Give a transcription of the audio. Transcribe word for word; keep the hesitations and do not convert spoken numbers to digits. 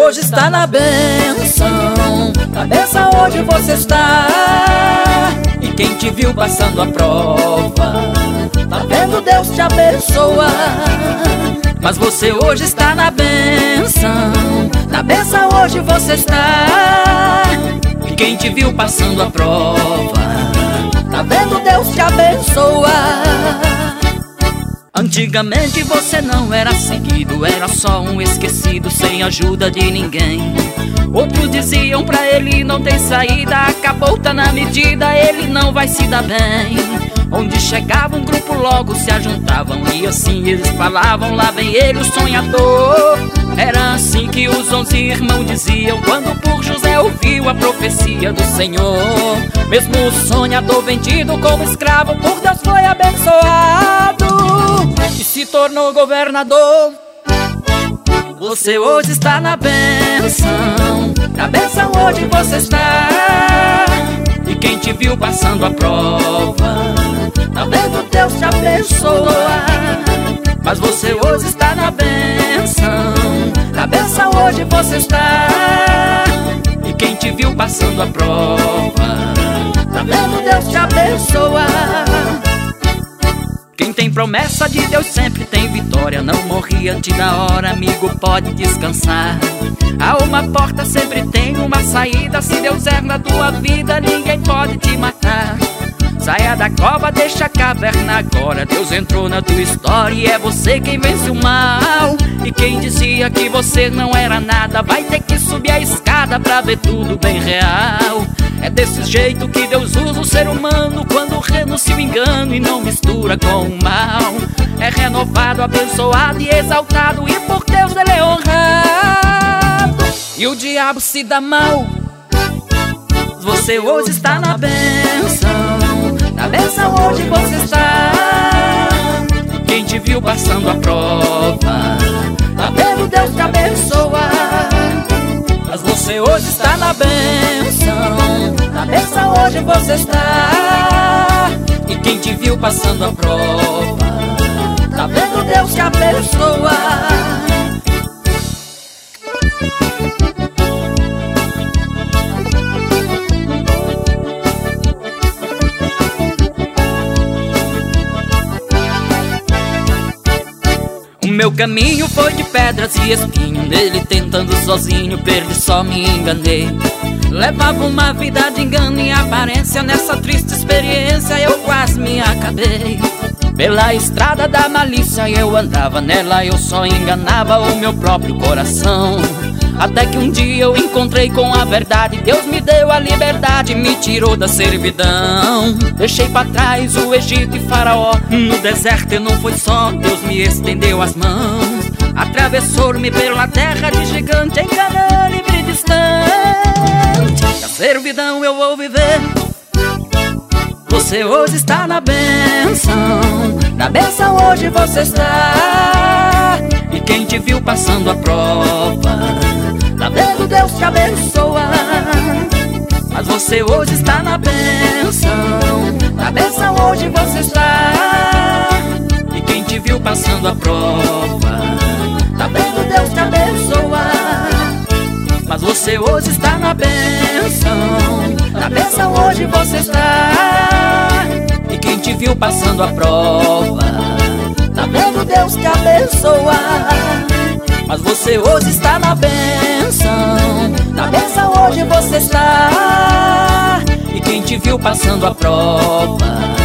hoje está na bênção, na bênção hoje você está. E quem te viu passando a prova, tá vendo, Deus te abençoa. Mas você hoje está na bênção, na bênção hoje você está. E quem te viu passando a prova, tá vendo, Deus te abençoa. Antigamente você não era seguido, era só um esquecido, sem ajuda de ninguém. Outros diziam pra ele não tem saída, acabou, tá na medida, ele não vai se dar bem. Onde chegava um grupo logo se ajuntavam, e assim eles falavam, lá vem ele o sonhador. Era assim que os onze irmãos diziam, quando por José ouviu a profecia do Senhor. Mesmo o sonhador vendido como escravo, por Deus foi abençoado e se tornou governador. Você hoje está na bênção, na bênção hoje você está. E quem te viu passando a prova, tá vendo, Deus te abençoa. Mas você hoje está na bênção, na bênção hoje você está. E quem te viu passando a prova, tá vendo, Deus te abençoa. Quem tem promessa de Deus sempre tem vitória. Não morri antes da hora, amigo, pode descansar. Há uma porta, sempre tem uma saída. Se Deus é na tua vida, ninguém pode te matar. Saia da cova, deixa a caverna agora. Deus entrou na tua história e é você quem vence o mal. E quem dizia que você não era nada, vai ter que subir a escada pra ver tudo bem real. É desse jeito que Deus usa o ser humano, quando renuncia o engano e não mistura com o mal. É renovado, abençoado e exaltado, e por Deus ele é honrado. E o diabo se dá mal. Você hoje está na bênção, na bênção hoje você está. Quem te viu passando a prova, tá vendo, Deus te abençoa. Mas você hoje está na bênção, na bênção hoje você está. E quem te viu passando a prova, tá vendo, Deus te abençoa. O meu caminho foi de pedras e espinho, nele tentando sozinho, perdi, só me enganei. Levava uma vida de engano e aparência, nessa triste experiência eu quase me acabei. Pela estrada da malícia eu andava, nela eu só enganava o meu próprio coração. Até que um dia eu encontrei com a verdade, Deus me deu a liberdade, me tirou da servidão. Deixei pra trás o Egito e Faraó, no deserto eu não fui só, Deus me estendeu as mãos. Atravessou-me pela terra de gigante, em Canaã livre e distante. Da servidão eu vou viver. Você hoje está na bênção, na bênção hoje você está. E quem te viu passando a prova, tá vendo, Deus te abençoa. Mas você hoje está na bênção, na bênção hoje você está. E quem te viu passando a prova, tá vendo, Deus te abençoa. Mas você hoje está na bênção, na bênção hoje você está. E quem te viu passando a prova, tá vendo, Deus te abençoa. Mas você hoje está na bênção, na bênção hoje você está. E quem te viu passando a prova,